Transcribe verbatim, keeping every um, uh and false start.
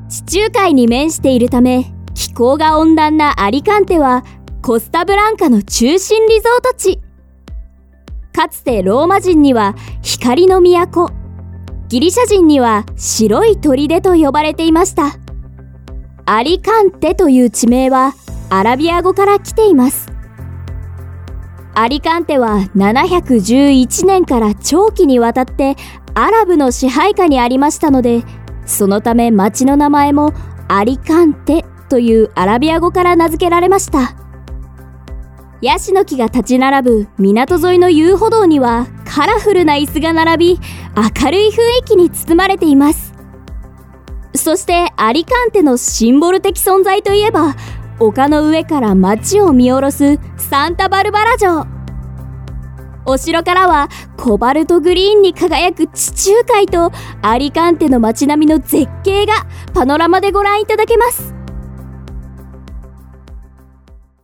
地中海に面しているため、気候が温暖なアリカンテはコスタブランカの中心リゾート地。かつてローマ人には光の都、ギリシャ人には白い砦と呼ばれていました。アリカンテという地名はアラビア語から来ています。アリカンテはななひゃくじゅういちねんから長期にわたってアラブの支配下にありましたので、そのため町の名前もアリカンテというアラビア語から名付けられました。ヤシの木が立ち並ぶ港沿いの遊歩道にはカラフルな椅子が並び、明るい雰囲気に包まれています。そしてアリカンテのシンボル的存在といえば、丘の上から街を見下ろすサンタバルバラ城。お城からはコバルトグリーンに輝く地中海とアリカンテの街並みの絶景がパノラマでご覧いただけます。